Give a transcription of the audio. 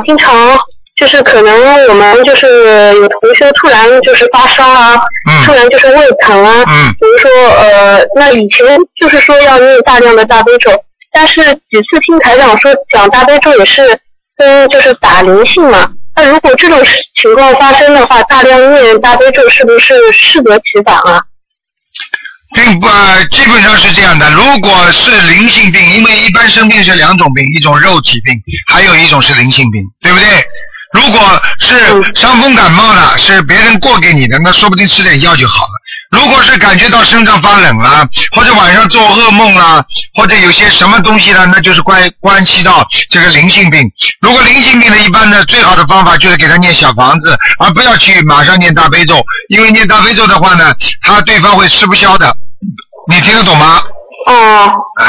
经常就是可能我们就是有同学突然就是发烧啊，突然就是胃疼啊，比如说那以前就是说要念大量的大悲咒，但是几次听台长说讲大悲咒也是跟就是打灵性嘛，那如果这种情况发生的话，大量念大悲咒是不是适得其反啊？ 并不，基本上是这样的。如果是灵性病，因为一般生病是两种病，一种肉体病，还有一种是灵性病，对不对？如果是伤风感冒的，是别人过给你的，那说不定吃点药就好了。如果是感觉到身上发冷啦，或者晚上做噩梦啦，或者有些什么东西呢，那就是关系到这个灵性病。如果灵性病的，一般的最好的方法就是给他念小房子，而不要去马上念大悲咒，因为念大悲咒的话呢，对方会吃不消的。你听得懂吗？